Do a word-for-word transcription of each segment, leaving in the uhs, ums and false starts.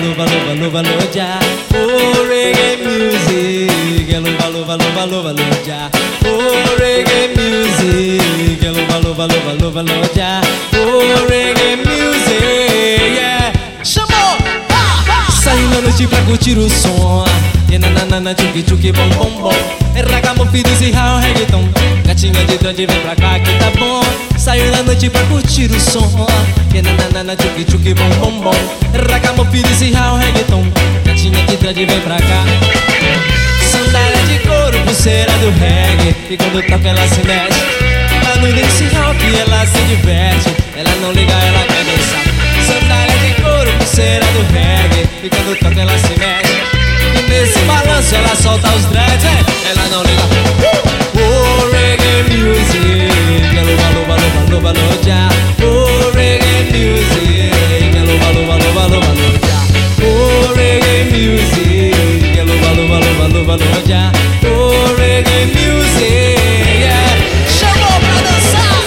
luva, luva, luva, luva. Oh, reggae music. Luva, luva, luva, luva, luva. Oh, reggae music. Luva, luva, luva, luva, luva. Oh, reggae music. Yeah. Chamou! Saindo na noite pra curtir o som. E na na na na tchuki tchuki bom bom bom. Ragamuffins e rau reggaeton. Gatinha de grande vem pra cá que tá bom. Saiu na noite pra curtir o som. E na na na na tchuki tchuki bom bom bom. Ragamuffins e rau reggaeton. Gatinha de grande vem pra cá. Sandália de couro, pulseira do reggae. E quando toca ela se mexe. Lá no dance hall que ela se diverte. Ela não liga, ela quer dançar. Sandália de couro, pulseira do reggae. E quando toca ela se mexe. E nesse balanço ela solta os dreads, é? Ela não liga. Oh, reggae music. Luva, luva, luva, luva, luva. Oh, reggae music. Luva, luva, luva, luva, luva. Oh, reggae music. Luva, luva, luva, luva, luva. Oh, reggae music. Yeah. Chamou pra dançar.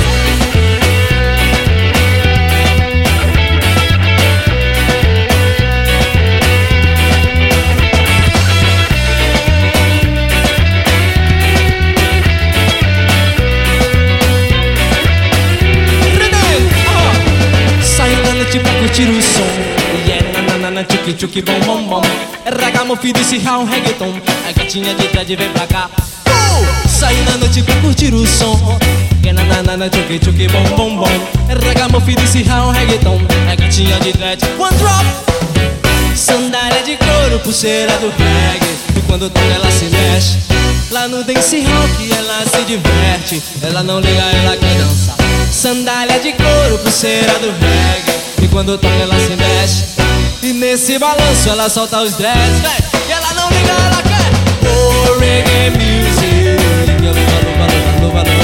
Pra curtir o som. Yeah, nananana, tchuki tchuki bom bom bom. Ragamuffin desse rau reggaeton. A gatinha de dread vem pra cá. uh! Saiu na noite pra curtir o som. Yeah, nananana, tchuki tchuki bom bom bom. Ragamuffin desse rau reggaeton. A gatinha de dread. One drop. Sandália de couro, pulseira do reggae. E quando toca ela se mexe. Lá no dance hall que ela se diverte. Ela não liga, ela quer dançar. Sandália de couro, pulseira do reggae. E quando toca ela se mexe. E nesse balanço ela solta os dreads, véi. E ela não liga, ela quer. Oh, reggae music. Luva, luva, luva, luva, luva.